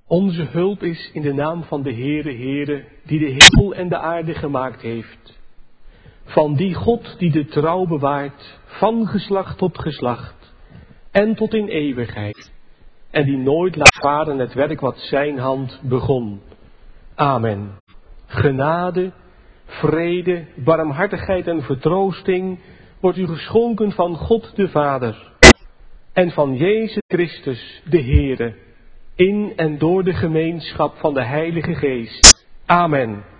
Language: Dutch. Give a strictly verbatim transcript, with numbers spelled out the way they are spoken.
Onze hulp is in de naam van de Heere, Heere, die de hemel en de aarde gemaakt heeft. Van die God die de trouw bewaart, van geslacht tot geslacht, en tot in eeuwigheid. En die nooit laat varen het werk wat zijn hand begon. Amen. Genade, vrede, barmhartigheid en vertroosting wordt u geschonken van God de Vader en van Jezus Christus de Heere, in en door de gemeenschap van de Heilige Geest. Amen.